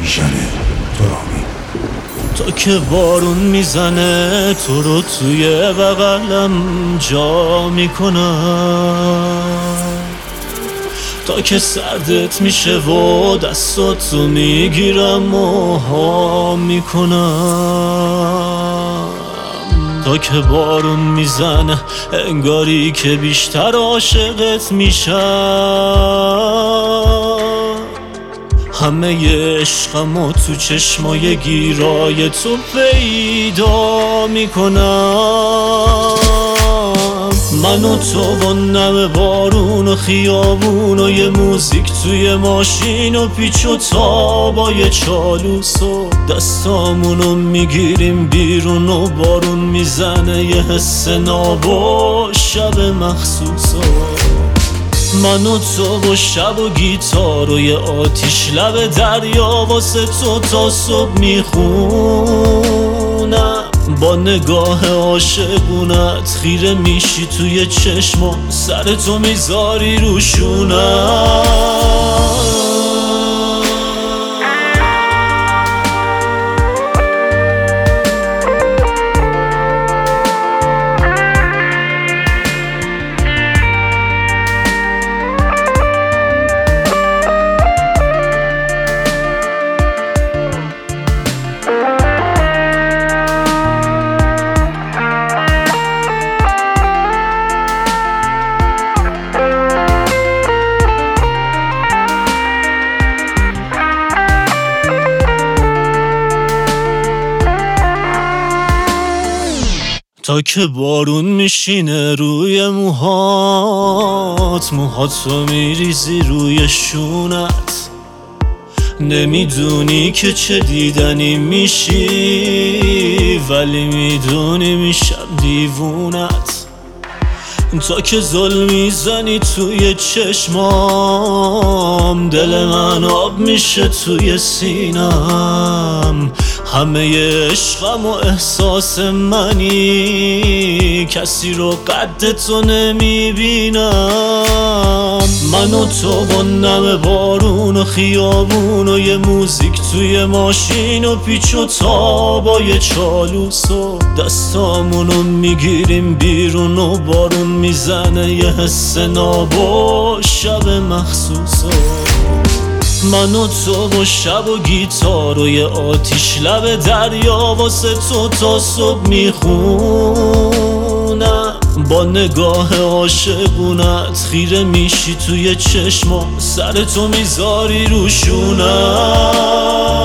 بیژن ترابی. تا که بارون میزنه تو رو توی بغلم جا میکنم، تا که سردت میشه و دستاتو میگیرم و ها میکنم. تا که بارون میزنه انگاری که بیشتر عاشقت میشم، همه عشقمو تو چشمای گیرای تو پیدا میکنم. من و تو با نم بارون و خیابون و یه موزیک توی ماشین و پیچ و تابای چالوس و دستامونو میگیریم بیرون و بارون میزنه یه حس ناب و شب مخصوص. من و تو با شب و گیتار و یه آتیش لب دریا واسه تو تا صبح میخونم. با نگاه عاشقونت خیره میشی توی چشما، سرتو میذاری روشونم. تا که بارون میشینه روی موهاتو میریزی روی شونت، نمیدونی که چه دیدنی میشی ولی میدونی میشم دیوونت. تا که ظلم میزنی توی چشمام دل من آب میشه توی سینم. همه عشقم و احساس منی کسی رو قد تو نمیبینم. من و تو با نم بارون و خیابون و یه موزیک توی ماشین و پیچ و تابای چالوس و دستامونو میگیریم بیرون و بارون میزنه یه حس ناب و شب مخصوص. من و تو با شب و گیتار و یه آتیش لب دریا واسه تو تا صبح میخونم. با نگاه عاشقونت خیره میشی توی چشما، سرتو میذاری روشونم.